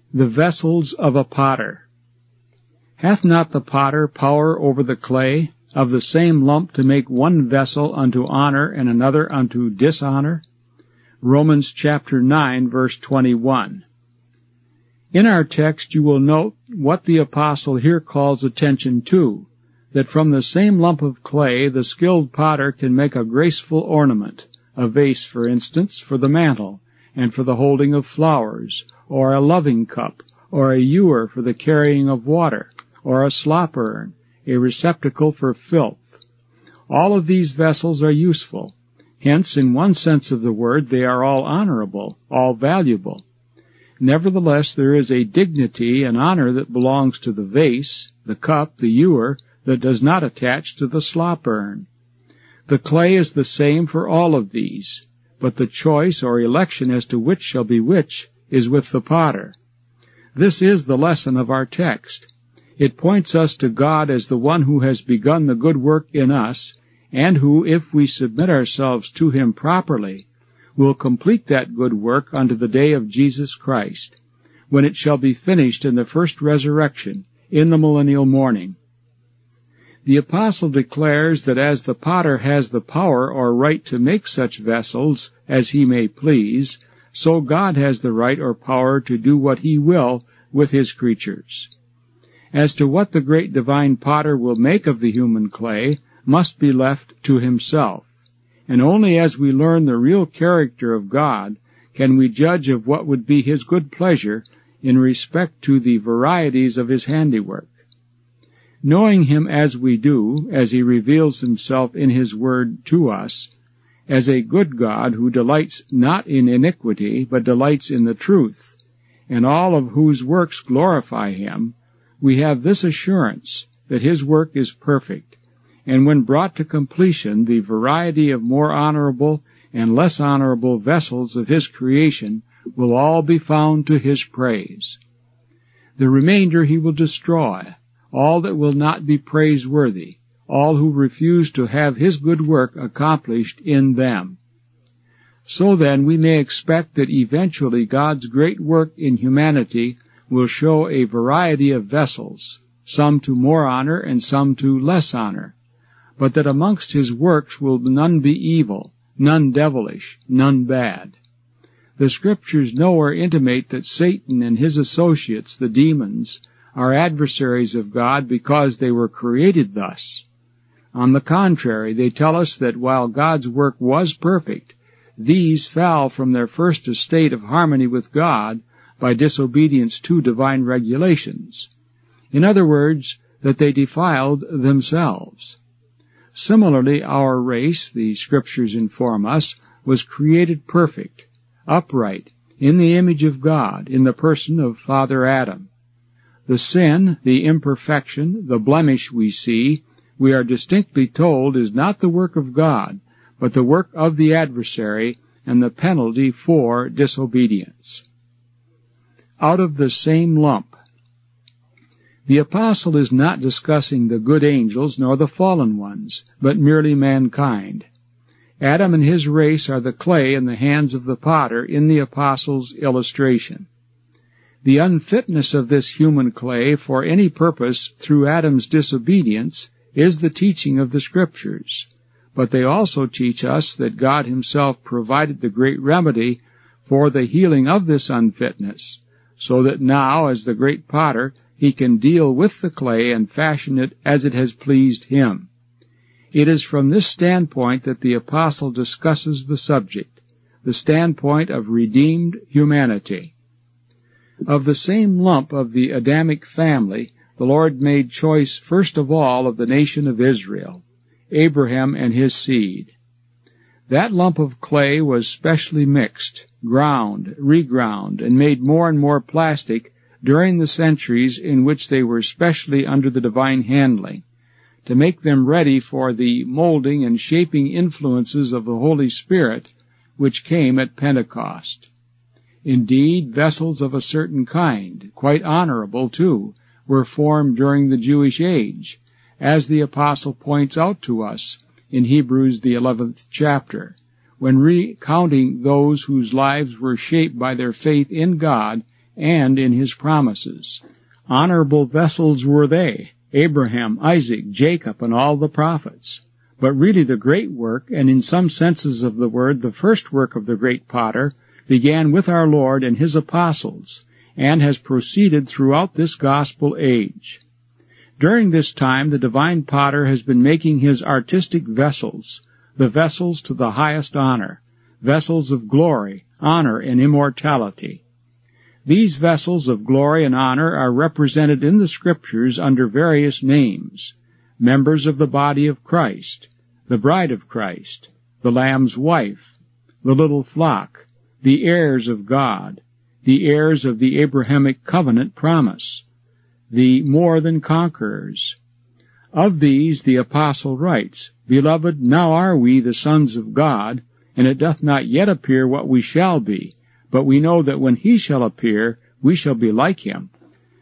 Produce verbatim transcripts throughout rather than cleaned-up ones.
The vessels of a potter. Hath not the potter power over the clay, of the same lump to make one vessel unto honor and another unto dishonor? Romans chapter nine, verse twenty-one. In our text you will note what the apostle here calls attention to, that from the same lump of clay the skilled potter can make a graceful ornament, a vase, for instance, for the mantle, and for the holding of flowers, or a loving cup, or a ewer for the carrying of water, or a slop urn, a receptacle for filth. All of these vessels are useful. Hence, in one sense of the word, they are all honorable, all valuable. Nevertheless, there is a dignity and honor that belongs to the vase, the cup, the ewer, that does not attach to the slop urn. The clay is the same for all of these, but the choice or election as to which shall be which is with the potter. This is the lesson of our text. It points us to God as the one who has begun the good work in us, and who, if we submit ourselves to Him properly, will complete that good work unto the day of Jesus Christ, when it shall be finished in the first resurrection, in the millennial morning. The apostle declares that as the potter has the power or right to make such vessels as he may please, so God has the right or power to do what He will with His creatures. As to what the great divine potter will make of the human clay must be left to Himself, and only as we learn the real character of God can we judge of what would be His good pleasure in respect to the varieties of His handiwork. Knowing Him as we do, as He reveals Himself in His Word to us, as a good God who delights not in iniquity, but delights in the truth, and all of whose works glorify Him, we have this assurance that His work is perfect, and when brought to completion, the variety of more honorable and less honorable vessels of His creation will all be found to His praise. The remainder He will destroy, all that will not be praiseworthy, all who refuse to have His good work accomplished in them. So then, we may expect that eventually God's great work in humanity will show a variety of vessels, some to more honor and some to less honor, but that amongst His works will none be evil, none devilish, none bad. The Scriptures nowhere intimate that Satan and his associates, the demons, are adversaries of God because they were created thus. On the contrary, they tell us that while God's work was perfect, these fell from their first estate of harmony with God by disobedience to divine regulations. In other words, that they defiled themselves. Similarly, our race, the Scriptures inform us, was created perfect, upright, in the image of God, in the person of Father Adam. The sin, the imperfection, the blemish we see, we are distinctly told is not the work of God, but the work of the adversary and the penalty for disobedience. Out of the same lump. The apostle is not discussing the good angels nor the fallen ones, but merely mankind. Adam and his race are the clay in the hands of the potter in the apostle's illustration. The unfitness of this human clay for any purpose through Adam's disobedience is the teaching of the Scriptures, but they also teach us that God Himself provided the great remedy for the healing of this unfitness, so that now, as the great potter, He can deal with the clay and fashion it as it has pleased Him. It is from this standpoint that the apostle discusses the subject, the standpoint of redeemed humanity. Of the same lump of the Adamic family, the Lord made choice first of all of the nation of Israel, Abraham and his seed. That lump of clay was specially mixed, ground, reground, and made more and more plastic during the centuries in which they were specially under the divine handling, to make them ready for the molding and shaping influences of the Holy Spirit which came at Pentecost. Indeed, vessels of a certain kind, quite honorable too, were formed during the Jewish age, as the apostle points out to us in Hebrews the eleventh chapter, when recounting those whose lives were shaped by their faith in God and in his promises. Honorable vessels were they, Abraham, Isaac, Jacob, and all the prophets. But really the great work, and in some senses of the word, the first work of the great potter, began with our Lord and his apostles, and has proceeded throughout this gospel age. During this time, the divine potter has been making his artistic vessels, the vessels to the highest honor, vessels of glory, honor, and immortality. These vessels of glory and honor are represented in the Scriptures under various names: members of the body of Christ, the bride of Christ, the Lamb's wife, the little flock, the heirs of God, the heirs of the Abrahamic covenant promise, the more than conquerors. Of these the apostle writes, Beloved, now are we the sons of God, and it doth not yet appear what we shall be, but we know that when he shall appear, we shall be like him.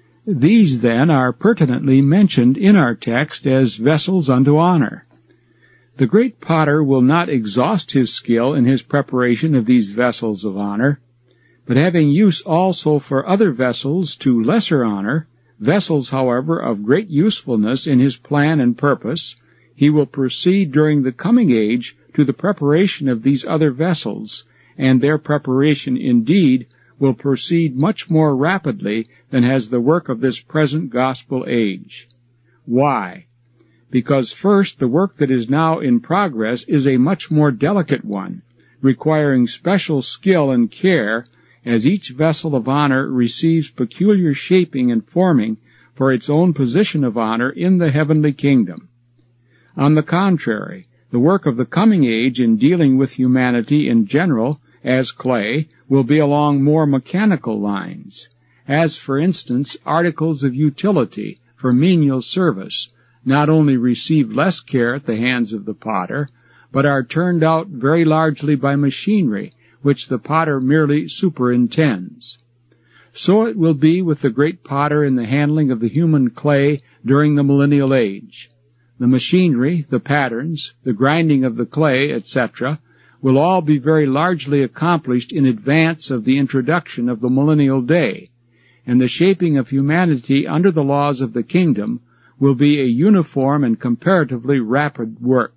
These, then, are pertinently mentioned in our text as vessels unto honor. The great potter will not exhaust his skill in his preparation of these vessels of honor, but having use also for other vessels to lesser honor, vessels, however, of great usefulness in his plan and purpose, he will proceed during the coming age to the preparation of these other vessels, and their preparation, indeed, will proceed much more rapidly than has the work of this present gospel age. Why? Because first, the work that is now in progress is a much more delicate one, requiring special skill and care, as each vessel of honor receives peculiar shaping and forming for its own position of honor in the heavenly kingdom. On the contrary, the work of the coming age in dealing with humanity in general, as clay, will be along more mechanical lines, as, for instance, articles of utility for menial service not only receive less care at the hands of the potter, but are turned out very largely by machinery, which the potter merely superintends. So it will be with the great potter in the handling of the human clay during the millennial age. The machinery, the patterns, the grinding of the clay, et cetera, will all be very largely accomplished in advance of the introduction of the millennial day, and the shaping of humanity under the laws of the kingdom will be a uniform and comparatively rapid work.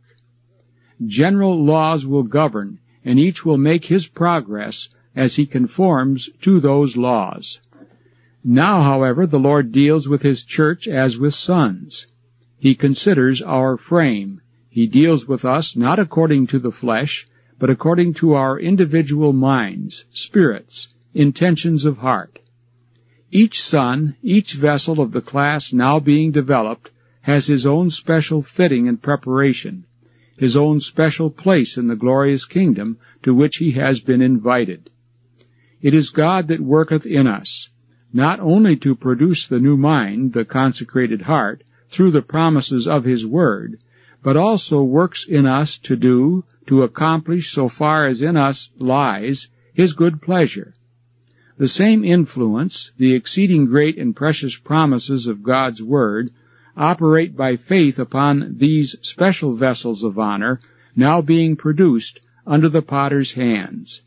General laws will govern, and each will make his progress as he conforms to those laws. Now, however, the Lord deals with his church as with sons. He considers our frame. He deals with us not according to the flesh, but according to our individual minds, spirits, intentions of heart. Each son, each vessel of the class now being developed, has his own special fitting and preparation, his own special place in the glorious kingdom to which he has been invited. It is God that worketh in us, not only to produce the new mind, the consecrated heart, through the promises of his word, but also works in us to do, to accomplish so far as in us lies, his good pleasure. The same influence, the exceeding great and precious promises of God's word, operate by faith upon these special vessels of honor, now being produced under the potter's hands.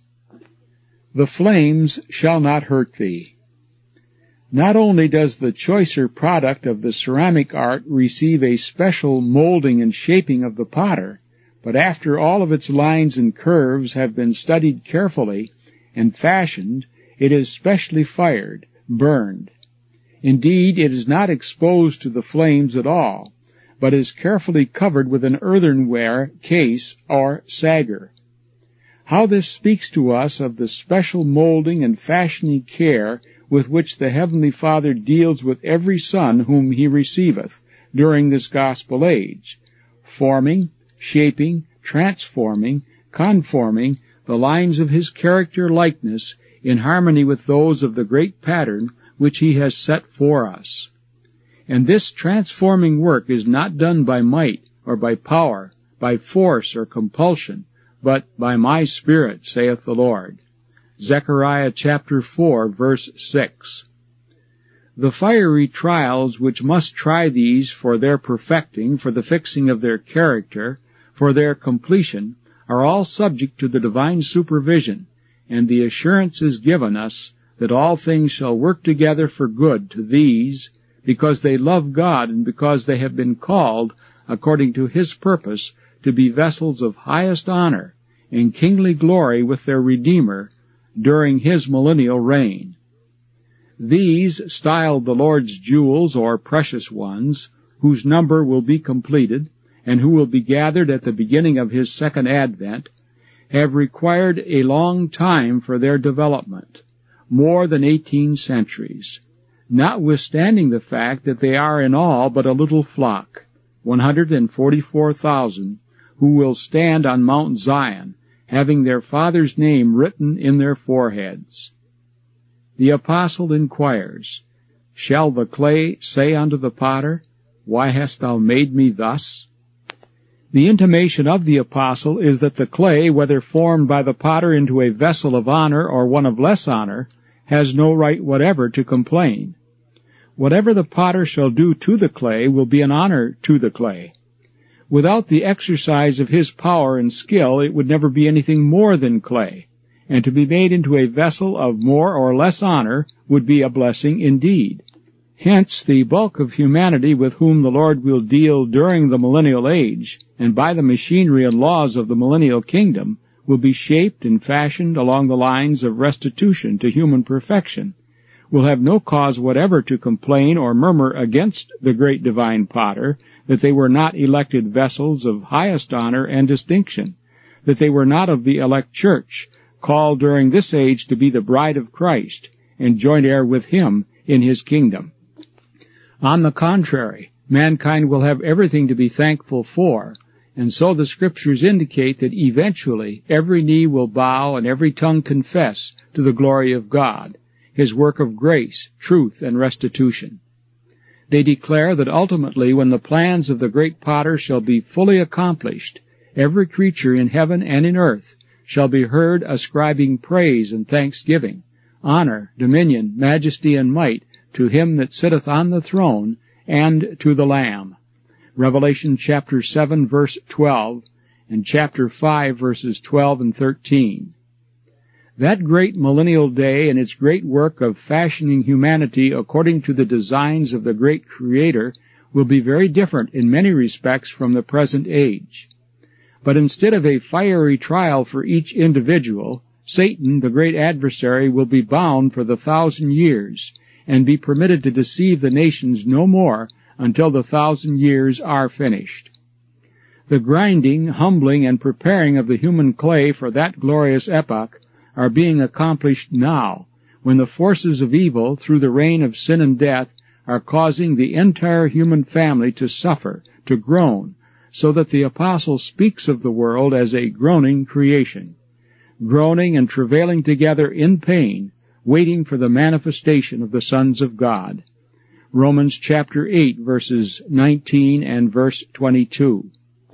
The flames shall not hurt thee. Not only does the choicer product of the ceramic art receive a special molding and shaping of the potter, but after all of its lines and curves have been studied carefully and fashioned, it is specially fired, burned. Indeed, it is not exposed to the flames at all, but is carefully covered with an earthenware case or sagger. How this speaks to us of the special molding and fashioning care with which the Heavenly Father deals with every son whom he receiveth during this gospel age, forming, shaping, transforming, conforming the lines of his character likeness in harmony with those of the great pattern which he has set for us. And this transforming work is not done by might or by power, by force or compulsion, but by my Spirit, saith the Lord. Zechariah chapter four, verse six. The fiery trials which must try these for their perfecting, for the fixing of their character, for their completion, are all subject to the divine supervision, and the assurance is given us that all things shall work together for good to these, because they love God and because they have been called, according to His purpose, to be vessels of highest honor and kingly glory with their Redeemer during His millennial reign. These, styled the Lord's jewels or precious ones, whose number will be completed, and who will be gathered at the beginning of His second advent, have required a long time for their development, more than eighteen centuries, notwithstanding the fact that they are in all but a little flock, one hundred forty-four thousand, who will stand on Mount Zion, having their Father's name written in their foreheads. The apostle inquires, Shall the clay say unto the potter, Why hast thou made me thus? The intimation of the apostle is that the clay, whether formed by the potter into a vessel of honor or one of less honor, has no right whatever to complain. Whatever the potter shall do to the clay will be an honor to the clay. Without the exercise of his power and skill, it would never be anything more than clay, and to be made into a vessel of more or less honor would be a blessing indeed. Hence, the bulk of humanity with whom the Lord will deal during the millennial age, and by the machinery and laws of the millennial kingdom, will be shaped and fashioned along the lines of restitution to human perfection, will have no cause whatever to complain or murmur against the great divine potter that they were not elected vessels of highest honor and distinction, that they were not of the elect church, called during this age to be the bride of Christ, and joint heir with Him in His kingdom. On the contrary, mankind will have everything to be thankful for, and so the Scriptures indicate that eventually every knee will bow and every tongue confess to the glory of God, His work of grace, truth, and restitution. They declare that ultimately, when the plans of the great potter shall be fully accomplished, every creature in heaven and in earth shall be heard ascribing praise and thanksgiving, honor, dominion, majesty, and might to Him that sitteth on the throne and to the Lamb. Revelation chapter seven, verse twelve, and chapter five, verses twelve and thirteen. That great millennial day and its great work of fashioning humanity according to the designs of the great Creator will be very different in many respects from the present age. But instead of a fiery trial for each individual, Satan, the great adversary, will be bound for the thousand years, and be permitted to deceive the nations no more until the thousand years are finished. The grinding, humbling, and preparing of the human clay for that glorious epoch are being accomplished now, when the forces of evil, through the reign of sin and death, are causing the entire human family to suffer, to groan, so that the apostle speaks of the world as a groaning creation, groaning and travailing together in pain, waiting for the manifestation of the sons of God. Romans chapter eight, verses nineteen and verse twenty-two.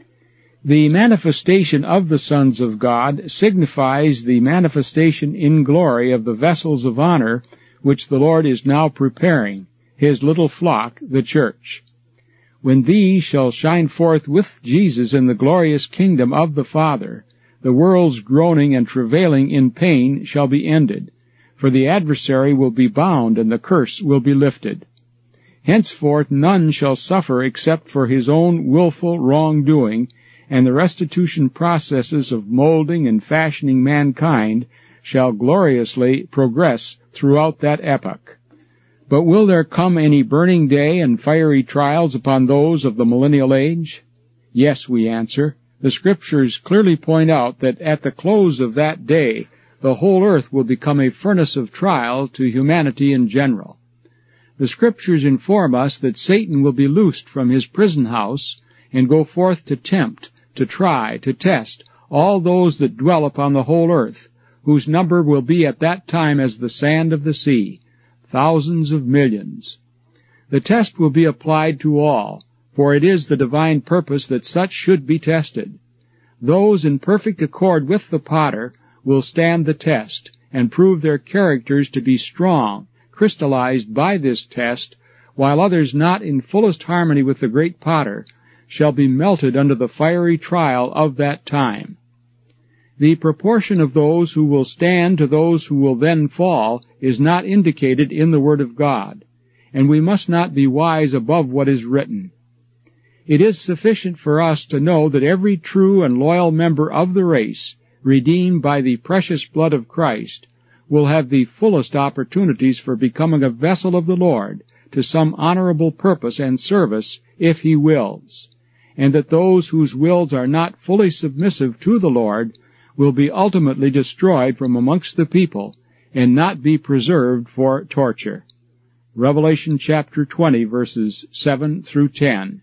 The manifestation of the sons of God signifies the manifestation in glory of the vessels of honor which the Lord is now preparing, His little flock, the church. When these shall shine forth with Jesus in the glorious kingdom of the Father, the world's groaning and travailing in pain shall be ended, for the adversary will be bound and the curse will be lifted. Henceforth none shall suffer except for his own willful wrongdoing, and the restitution processes of molding and fashioning mankind shall gloriously progress throughout that epoch. But will there come any burning day and fiery trials upon those of the millennial age? Yes, we answer. The Scriptures clearly point out that at the close of that day, the whole earth will become a furnace of trial to humanity in general. The Scriptures inform us that Satan will be loosed from his prison house and go forth to tempt, to try, to test all those that dwell upon the whole earth, whose number will be at that time as the sand of the sea, thousands of millions. The test will be applied to all, for it is the divine purpose that such should be tested. Those in perfect accord with the potter will stand the test, and prove their characters to be strong, crystallized by this test, while others not in fullest harmony with the great potter shall be melted under the fiery trial of that time. The proportion of those who will stand to those who will then fall is not indicated in the Word of God, and we must not be wise above what is written. It is sufficient for us to know that every true and loyal member of the race, redeemed by the precious blood of Christ, will have the fullest opportunities for becoming a vessel of the Lord to some honorable purpose and service if He wills, and that those whose wills are not fully submissive to the Lord will be ultimately destroyed from amongst the people and not be preserved for torture. Revelation chapter twenty, verses seven through ten.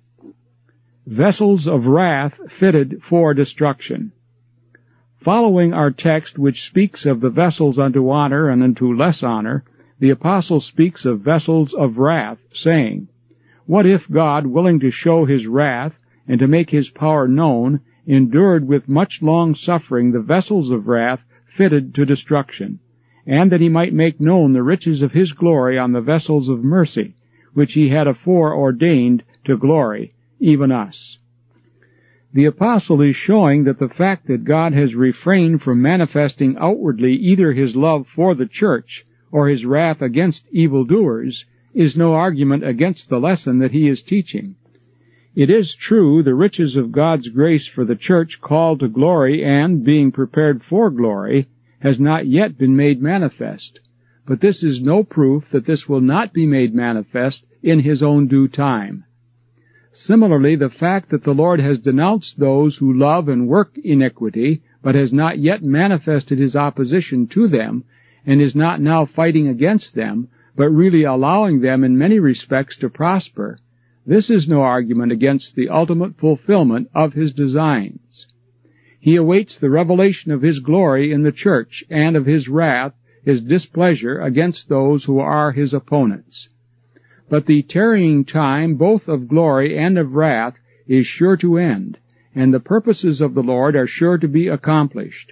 Vessels of wrath fitted for destruction. Following our text, which speaks of the vessels unto honor and unto less honor, the apostle speaks of vessels of wrath, saying, What if God, willing to show His wrath and to make His power known, endured with much long suffering the vessels of wrath fitted to destruction, and that He might make known the riches of His glory on the vessels of mercy, which He had afore ordained to glory, even us. The apostle is showing that the fact that God has refrained from manifesting outwardly either His love for the church or His wrath against evildoers is no argument against the lesson that He is teaching. It is true the riches of God's grace for the church called to glory and being prepared for glory has not yet been made manifest, but this is no proof that this will not be made manifest in His own due time. Similarly, the fact that the Lord has denounced those who love and work iniquity, but has not yet manifested His opposition to them, and is not now fighting against them, but really allowing them in many respects to prosper, this is no argument against the ultimate fulfillment of His designs. He awaits the revelation of His glory in the church, and of His wrath, His displeasure against those who are His opponents. But the tarrying time both of glory and of wrath is sure to end, and the purposes of the Lord are sure to be accomplished.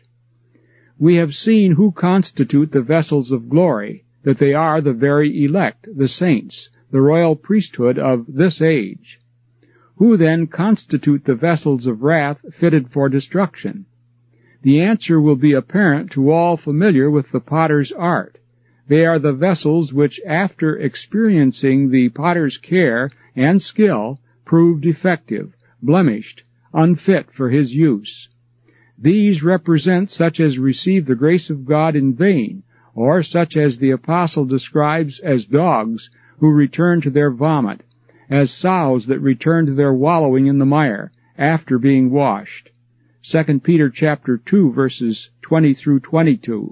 We have seen who constitute the vessels of glory, that they are the very elect, the saints, the royal priesthood of this age. Who then constitute the vessels of wrath fitted for destruction? The answer will be apparent to all familiar with the potter's art. They are the vessels which, after experiencing the potter's care and skill, prove defective, blemished, unfit for his use. These represent such as receive the grace of God in vain, or such as the apostle describes as dogs who return to their vomit, as sows that return to their wallowing in the mire after being washed. Second Peter chapter two, verses twenty through twenty-two.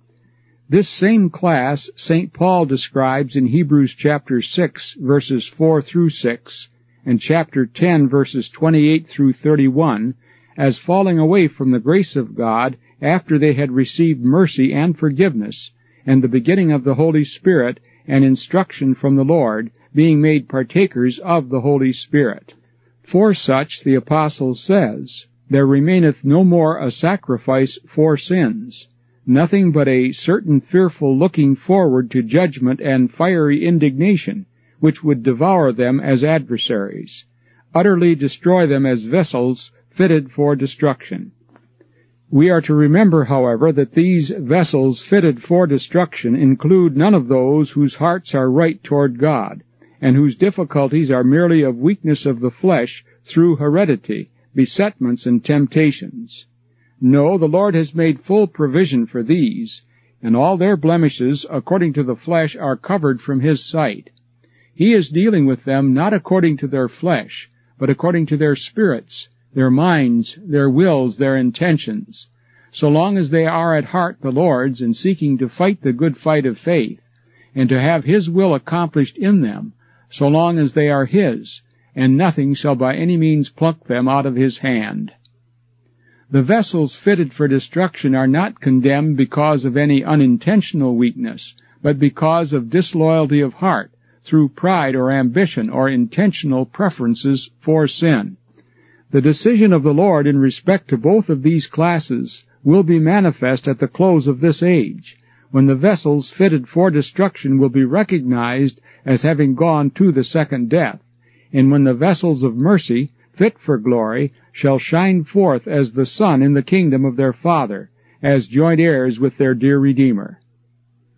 This same class Saint Paul describes in Hebrews chapter six, verses four through six, and chapter ten, verses twenty-eight through thirty-one, as falling away from the grace of God after they had received mercy and forgiveness, and the beginning of the Holy Spirit and instruction from the Lord, being made partakers of the Holy Spirit. For such, the apostle says, There remaineth no more a sacrifice for sins, nothing but a certain fearful looking forward to judgment and fiery indignation, which would devour them as adversaries, utterly destroy them as vessels fitted for destruction. We are to remember, however, that these vessels fitted for destruction include none of those whose hearts are right toward God, and whose difficulties are merely of weakness of the flesh through heredity, besetments, and temptations. No, the Lord has made full provision for these, and all their blemishes, according to the flesh, are covered from His sight. He is dealing with them not according to their flesh, but according to their spirits, their minds, their wills, their intentions. So long as they are at heart the Lord's and seeking to fight the good fight of faith, and to have His will accomplished in them, so long as they are His, and nothing shall by any means pluck them out of His hand. The vessels fitted for destruction are not condemned because of any unintentional weakness, but because of disloyalty of heart, through pride or ambition or intentional preferences for sin. The decision of the Lord in respect to both of these classes will be manifest at the close of this age, when the vessels fitted for destruction will be recognized as having gone to the second death, and when the vessels of mercy, fit for glory, shall shine forth as the sun in the kingdom of their Father, as joint heirs with their dear Redeemer.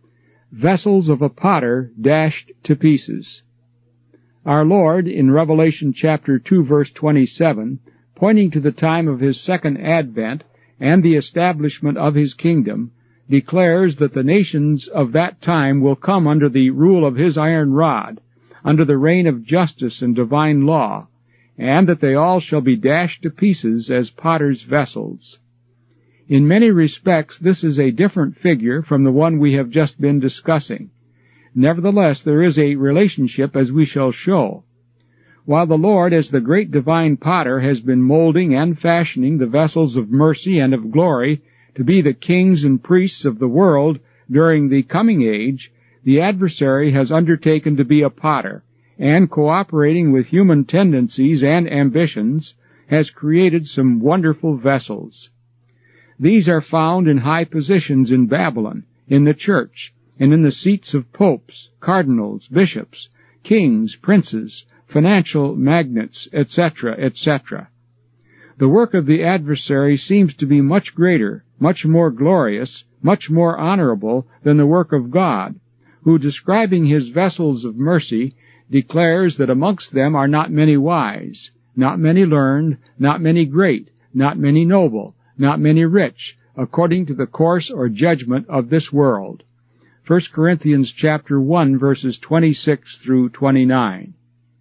vessels of a potter dashed to pieces. Our Lord, in Revelation chapter two, verse twenty-seven, pointing to the time of his second advent and the establishment of his kingdom, declares that the nations of that time will come under the rule of his iron rod, under the reign of justice and divine law, and that they all shall be dashed to pieces as potter's vessels. In many respects, this is a different figure from the one we have just been discussing. Nevertheless, there is a relationship, as we shall show. While the Lord, as the great divine potter, has been molding and fashioning the vessels of mercy and of glory to be the kings and priests of the world during the coming age, the adversary has undertaken to be a potter, and cooperating with human tendencies and ambitions, has created some wonderful vessels. These are found in high positions in Babylon, in the church, and in the seats of popes, cardinals, bishops, kings, princes, financial magnates, et cetera, et cetera. The work of the adversary seems to be much greater, much more glorious, much more honorable than the work of God, who, describing his vessels of mercy, declares that amongst them are not many wise, not many learned, not many great, not many noble, not many rich, according to the course or judgment of this world. First Corinthians chapter one, verses twenty-six through twenty-nine.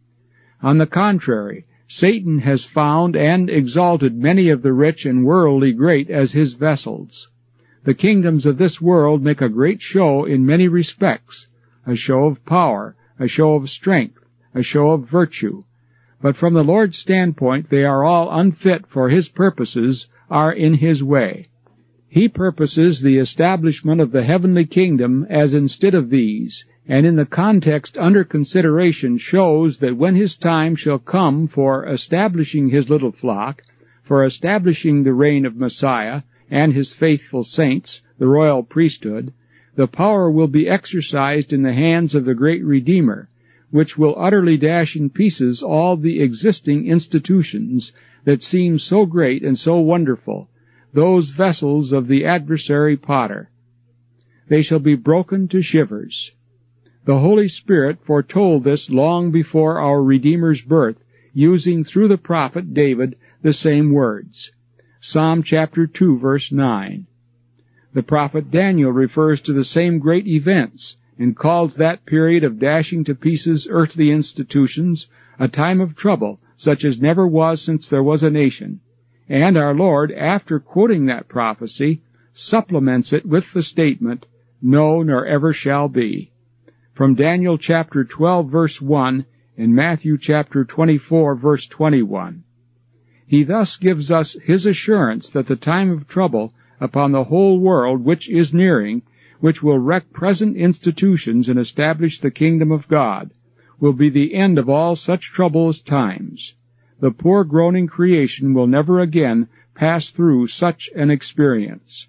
On the contrary, Satan has found and exalted many of the rich and worldly great as his vessels. The kingdoms of this world make a great show in many respects, a show of power, a show of strength, a show of virtue. But from the Lord's standpoint, they are all unfit for his purposes, are in his way. He purposes the establishment of the heavenly kingdom as instead of these, and in the context under consideration shows that when his time shall come for establishing his little flock, for establishing the reign of Messiah and his faithful saints, the royal priesthood, the power will be exercised in the hands of the great Redeemer, which will utterly dash in pieces all the existing institutions that seem so great and so wonderful, those vessels of the adversary potter. They shall be broken to shivers. The Holy Spirit foretold this long before our Redeemer's birth, using through the prophet David the same words. Psalm chapter two, verse nine. The prophet Daniel refers to the same great events, and calls that period of dashing to pieces earthly institutions a time of trouble, such as never was since there was a nation. And our Lord, after quoting that prophecy, supplements it with the statement, no, nor ever shall be, from Daniel chapter twelve, verse one, and Matthew chapter twenty-four, verse twenty-one. He thus gives us his assurance that the time of trouble upon the whole world which is nearing, which will wreck present institutions and establish the kingdom of God, will be the end of all such troublous times. The poor groaning creation will never again pass through such an experience.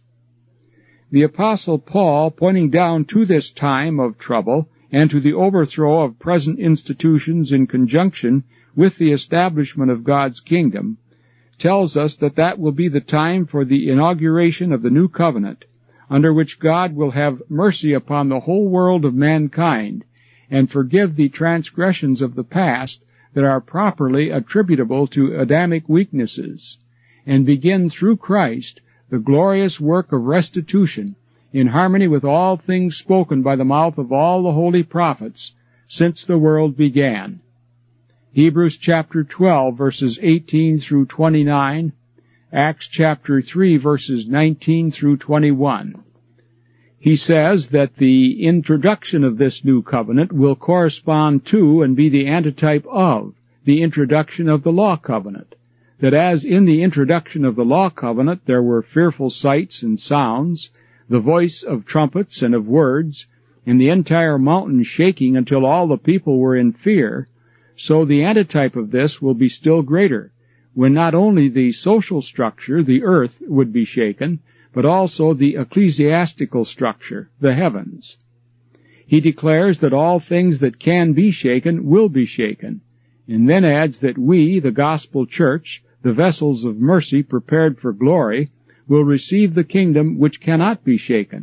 The Apostle Paul, pointing down to this time of trouble and to the overthrow of present institutions in conjunction with the establishment of God's kingdom, tells us that that will be the time for the inauguration of the new covenant, under which God will have mercy upon the whole world of mankind and forgive the transgressions of the past that are properly attributable to Adamic weaknesses, and begin through Christ the glorious work of restitution in harmony with all things spoken by the mouth of all the holy prophets since the world began. Hebrews chapter twelve, verses eighteen through twenty-nine, Acts chapter three, verses nineteen through twenty-one. He says that the introduction of this new covenant will correspond to and be the antitype of the introduction of the law covenant, that as in the introduction of the law covenant there were fearful sights and sounds, the voice of trumpets and of words, and the entire mountain shaking until all the people were in fear, so the antitype of this will be still greater, when not only the social structure, the earth, would be shaken, but also the ecclesiastical structure, the heavens. He declares that all things that can be shaken will be shaken, and then adds that we, the gospel church, the vessels of mercy prepared for glory, will receive the kingdom which cannot be shaken,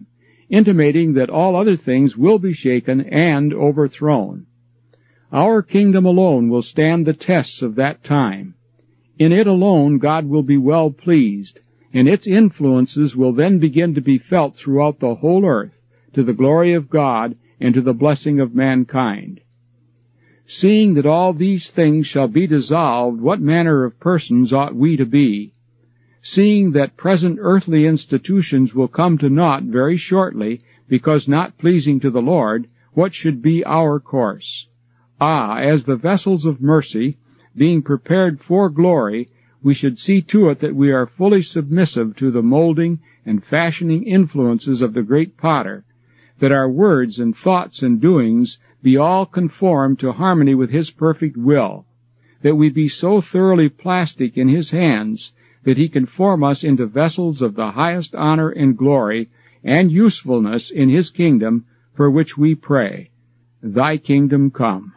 intimating that all other things will be shaken and overthrown. Our kingdom alone will stand the tests of that time. In it alone God will be well pleased, and its influences will then begin to be felt throughout the whole earth, to the glory of God and to the blessing of mankind. Seeing that all these things shall be dissolved, what manner of persons ought we to be? Seeing that present earthly institutions will come to naught very shortly, because not pleasing to the Lord, what should be our course? Ah, as the vessels of mercy, being prepared for glory, we should see to it that we are fully submissive to the molding and fashioning influences of the great Potter, that our words and thoughts and doings be all conformed to harmony with His perfect will, that we be so thoroughly plastic in His hands that He can form us into vessels of the highest honor and glory and usefulness in His kingdom, for which we pray, Thy kingdom come.